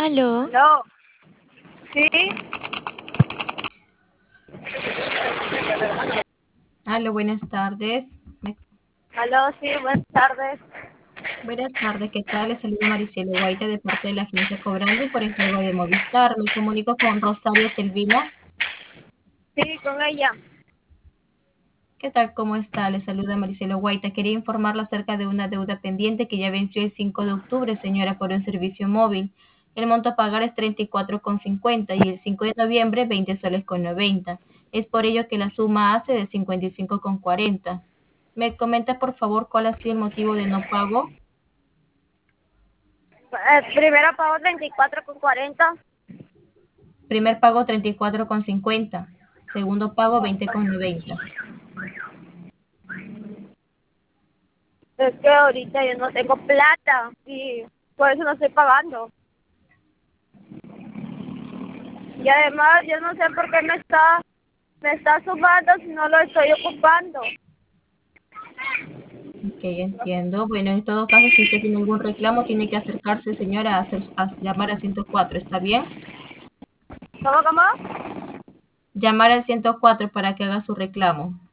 Aló, No, sí, Aló, buenas tardes. aló, sí, buenas tardes. Buenas tardes, ¿qué tal? Les saludo Maricielo Guaita de parte de la agencia Cobrando por encargo de Movistar. Me comunico con Rosario Selvino. Sí, con ella. ¿Qué tal? ¿Cómo está? Les saluda Maricielo Guaita. Quería informarlo acerca de una deuda pendiente que ya venció el 5 de octubre, señora, por un servicio móvil. El monto a pagar es 34,50 y el 5 de noviembre 20 soles con 90. Es por ello que la suma hace de 55,40. ¿Me comenta, por favor, cuál ha sido el motivo de no pago? Primero pago 34,40. Primer pago 34,50. Segundo pago 20,90. Es que ahorita yo no tengo plata y por eso no estoy pagando. Y además yo no sé por qué me está sumando si no lo estoy ocupando. Ok, entiendo. Bueno, en todo caso, si usted tiene algún reclamo, tiene que acercarse, señora, a llamar al 104. ¿Está bien? ¿Cómo? Llamar al 104 para que haga su reclamo.